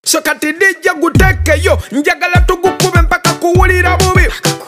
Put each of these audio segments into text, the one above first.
So kati dijja gutekeyo njagala tugukube mpaka kuwulira bubi.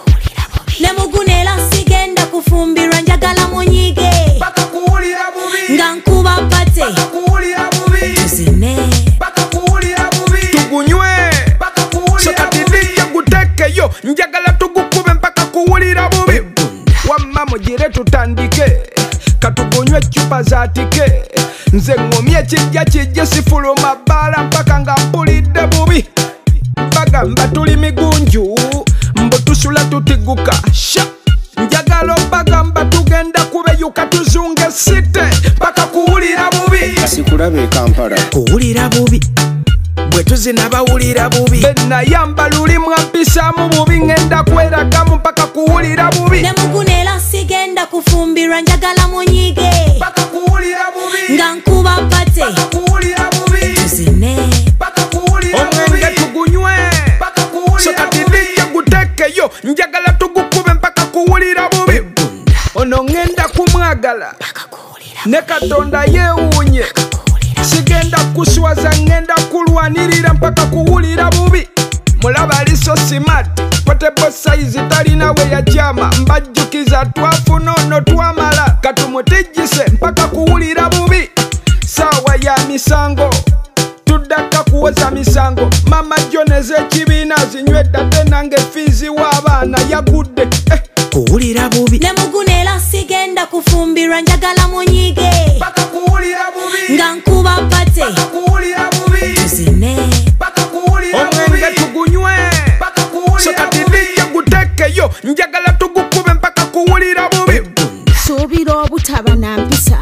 Ne mugunela sigenda kufumbirwa njagala munyige Mpaka kuwulira bubi. nga nkuba pate Mpaka kuwulira bubi. tuzine Mpaka kuwulira bubi. Tugunywe. Mpaka kuwulira bubi. So kati dijja gutekeyo njagala tugukube mpaka kuwulira bubi. Wamma mugire tutandike katugunywe chupa za tike. Nze ngomye ekijja kijje sifuluma bbala mpaka nga mpulidde bubi. Bagamba tuli migunju mbu tusula tutiguka sha. Njagala obagamba tugenda kubeyuka tuzunge site mpaka kuwulira bubi. Sikulabe Kampala Kuwulira bubi bwe tuzina bawulira bubi. Benayamba lulimu ampisaamu bubi ngenda kweragamu mpaka kuwulira bubi. ne mugunela sigenda kufumbirwa njagala munyige Mpaka kuwulira bubi. nga nkuba pate Mpaka kuwulira bubi. tuzine Mpaka kuwulira bubi. Omwenge tugunywe. Mpaka kuwulira bubi. So kati dijja gutekeyo njagala tugukube mpaka kuwulira bubi. Ono ngenda kumwagala ne Katonda yeewuunye. Sigenda kuswaza ngenda kulwanirira mpaka kuwulira bubi. Mulaba ali so smart potable size talina we yajama. Mbajjukiza twafuna ono twamala katumutijjise mpaka kuwulira bubi. Saawa ya misango tuddaka kuwoza misango. Mama Joneze ekibiina zinywedde ate nange fiizi w'abaana yagudde. Kuwulira bubi. ne mugunela sigenda kufumbirwa njagala munyige Mpaka kuwulira bubi. nga nkuba pate Mpaka kuwulira bubi. tuzine Mpaka kuwulira bubi. Omwenge tugunywe. Mpaka kuwulira bubi. So kati dijja gutekeyo njagala tugukube mpaka kuwulira bubi. Suubira obutaba na mpisa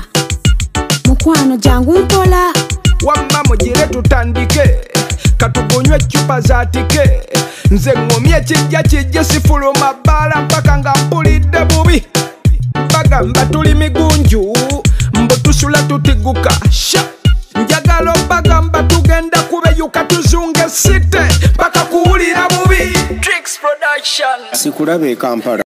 mukwano jangu mpola Wamma mugire tutandike katugunywe chupa za tike. Nze ngomye ekijja kijje sifuluma bbala mpaka nga mpulidde bubi. Bagamba tuli migunju mbu tusula tutiguka sha. Njagala obagamba tugenda kubeyuka tuzunge site mpaka kuwulira bubi. Tricks Production. Sikulabe Kampala